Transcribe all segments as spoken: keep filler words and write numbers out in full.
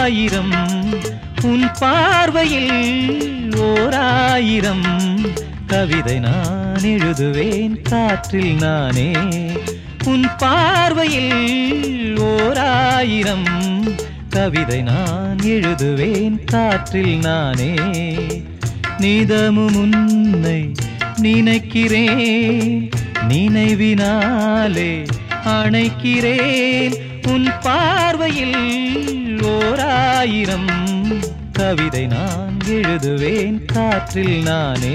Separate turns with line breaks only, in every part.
ஓராயிரம் உன் பார்வையில் ஓராயிரம் கவிதை நான் எழுதுவேன் காற்றில் நானே உன் பார்வையில் ஓராயிரம் கவிதை நான் எழுதுவேன் காற்றில் நானே நிதமும் உன்னை நினைக்கிறேன் நினைவினாலே அணைக்கிறேன் உன் பார்வையில் ஓராயிரம் கவிதை நான் எழுதுவேன் காற்றில் நானே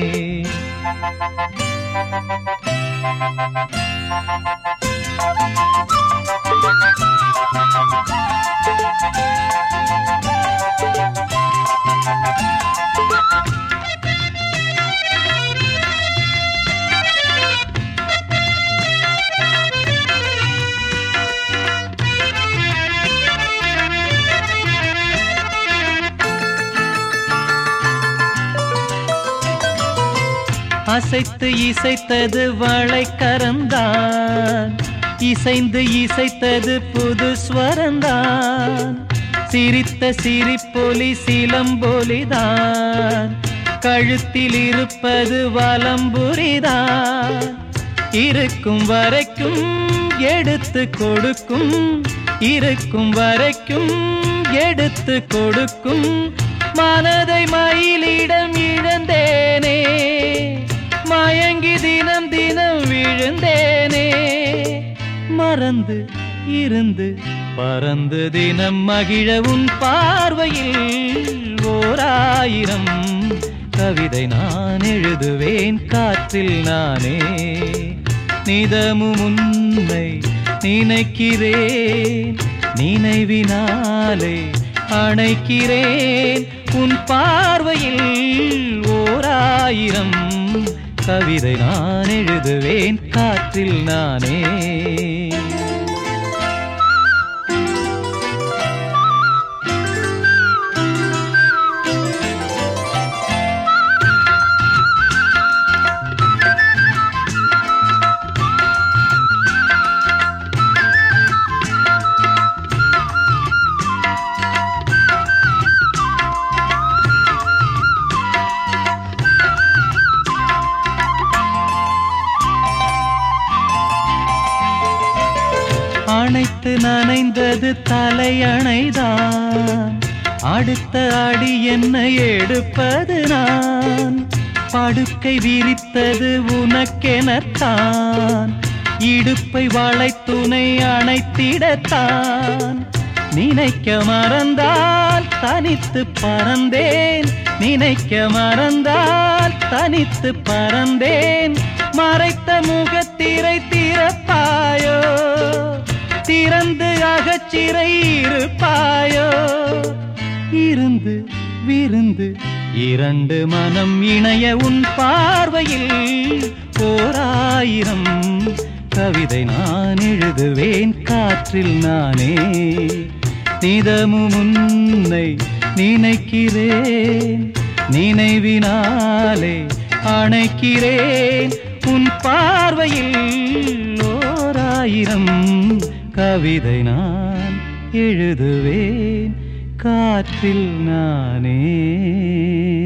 அசைத்து இசைத்தது வளைக்கரந்தான் இசைந்து இசைத்தது புது ஸ்வரந்தான் சிரித்த சிரிப்பொலி சிலம்பொலிதான் கழுத்தில் இருப்பது வலம்புரிதான் இருக்கும் வரைக்கும் எடுத்து கொடுக்கும் இருக்கும் வரைக்கும் எடுத்து கொடுக்கும் மனதை மயிலிடம் இழந்தேனே மயங்கி தினம் தினம் விழுந்தேனே மறந்து இருந்து பறந்து தினம் மகிழ உன் பார்வையில் ஓராயிரம் கவிதை நான் எழுதுவேன் காற்றில் நானே நிதமும் உன்னை நினைக்கிறேன் நினைவினாலே அணைக்கிறேன் உன் பார்வையில் ஓராயிரம் கவிதை நான் எழுதுவேன் காற்றில் நானே அணைத்து நனைந்தது தலையணைதான் அடுத்த அடி என்னை எடுப்பது நான் படுக்கை விரித்தது உனக்கெனத்தான் இடுப்பை வளைத்துணை அணைத்திடத்தான் நினைக்க மறந்தால் தனித்து பறந்தேன் நினைக்க மறந்தால் தனித்து பறந்தேன் மறைத்த முகத்திரை திறப்பாயோ திறந்து அகச்சிறை இருப்பாயோ இருந்து விருந்து இரண்டு மனம் இணைய உன் பார்வையில் ஓராயிரம் கவிதை நான் எழுதுவேன் காற்றில் நானே நிதமும் உன்னை நினைக்கிறேன் நினைவினாலே அணைக்கிறேன் உன் பார்வையில் ஓராயிரம் கவிதை நான் எழுதுவேன் காற்றில் நானே